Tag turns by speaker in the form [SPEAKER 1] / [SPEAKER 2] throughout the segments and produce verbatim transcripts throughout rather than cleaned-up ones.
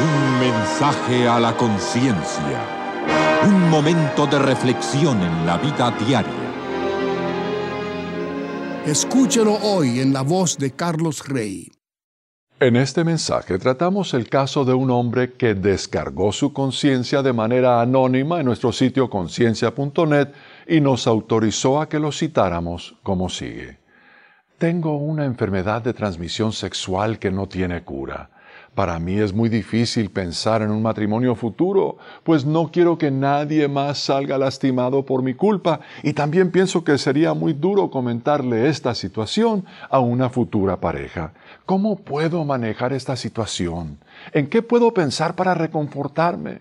[SPEAKER 1] Un mensaje a la conciencia. Un momento de reflexión en la vida diaria.
[SPEAKER 2] Escúchelo hoy en la voz de Carlos Rey.
[SPEAKER 3] En este mensaje tratamos el caso de un hombre que descargó su conciencia de manera anónima en nuestro sitio conciencia punto net y nos autorizó a que lo citáramos como sigue. Tengo una enfermedad de transmisión sexual que no tiene cura. Para mí es muy difícil pensar en un matrimonio futuro, pues no quiero que nadie más salga lastimado por mi culpa, y también pienso que sería muy duro comentarle esta situación a una futura pareja. ¿Cómo puedo manejar esta situación? ¿En qué puedo pensar para reconfortarme?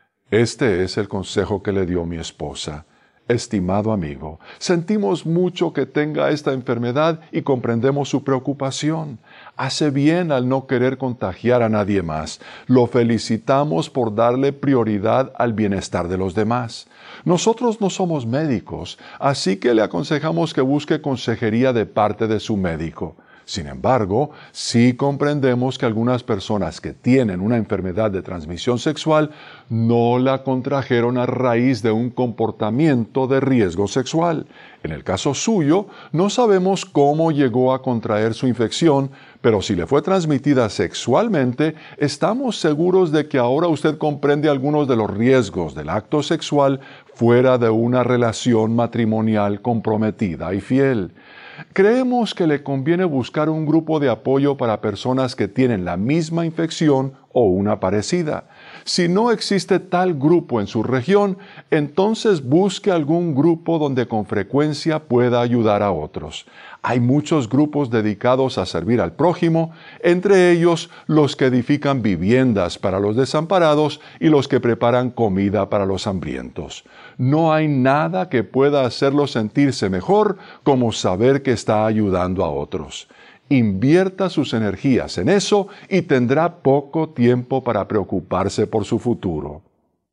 [SPEAKER 3] Este es el consejo que le dio mi esposa. Estimado amigo, sentimos mucho que tenga esta enfermedad y comprendemos su preocupación. Hace bien al no querer contagiar a nadie más. Lo felicitamos por darle prioridad al bienestar de los demás. Nosotros no somos médicos, así que le aconsejamos que busque consejería de parte de su médico. Sin embargo, sí comprendemos que algunas personas que tienen una enfermedad de transmisión sexual no la contrajeron a raíz de un comportamiento de riesgo sexual. En el caso suyo, no sabemos cómo llegó a contraer su infección, pero si le fue transmitida sexualmente, estamos seguros de que ahora usted comprende algunos de los riesgos del acto sexual fuera de una relación matrimonial comprometida y fiel. Creemos que le conviene buscar un grupo de apoyo para personas que tienen la misma infección o una parecida. Si no existe tal grupo en su región, entonces busque algún grupo donde con frecuencia pueda ayudar a otros. Hay muchos grupos dedicados a servir al prójimo, entre ellos los que edifican viviendas para los desamparados y los que preparan comida para los hambrientos. No hay nada que pueda hacerlo sentirse mejor como saber que está ayudando a otros. Invierta sus energías en eso y tendrá poco tiempo para preocuparse por su futuro.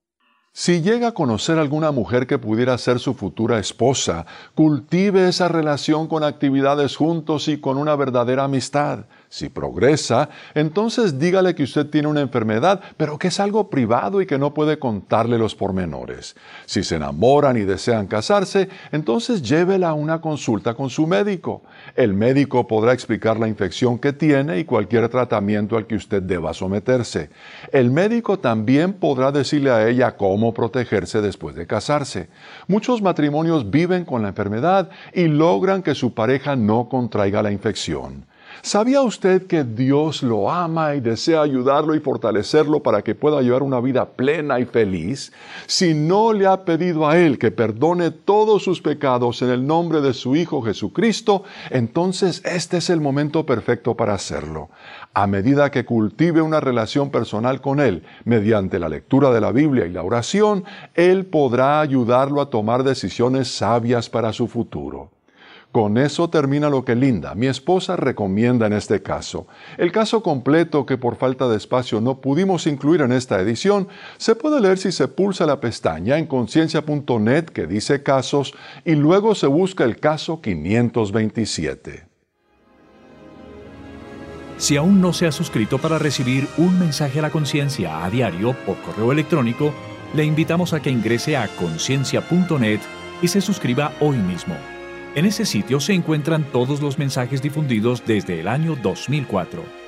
[SPEAKER 3] Si llega a conocer alguna mujer que pudiera ser su futura esposa, cultive esa relación con actividades juntos y con una verdadera amistad. Si progresa, entonces dígale que usted tiene una enfermedad, pero que es algo privado y que no puede contarle los pormenores. Si se enamoran y desean casarse, entonces llévela a una consulta con su médico. El médico podrá explicar la infección que tiene y cualquier tratamiento al que usted deba someterse. El médico también podrá decirle a ella cómo protegerse después de casarse. Muchos matrimonios viven con la enfermedad y logran que su pareja no contraiga la infección. ¿Sabía usted que Dios lo ama y desea ayudarlo y fortalecerlo para que pueda llevar una vida plena y feliz? Si no le ha pedido a Él que perdone todos sus pecados en el nombre de su Hijo Jesucristo, entonces este es el momento perfecto para hacerlo. A medida que cultive una relación personal con Él, mediante la lectura de la Biblia y la oración, Él podrá ayudarlo a tomar decisiones sabias para su futuro. Con eso termina lo que Linda, mi esposa, recomienda en este caso. El caso completo, que por falta de espacio no pudimos incluir en esta edición, se puede leer si se pulsa la pestaña en conciencia punto net que dice casos y luego se busca el caso quinientos veintisiete.
[SPEAKER 4] Si aún no se ha suscrito para recibir un mensaje a la conciencia a diario por correo electrónico, le invitamos a que ingrese a conciencia punto net y se suscriba hoy mismo. En ese sitio se encuentran todos los mensajes difundidos desde el año dos mil cuatro.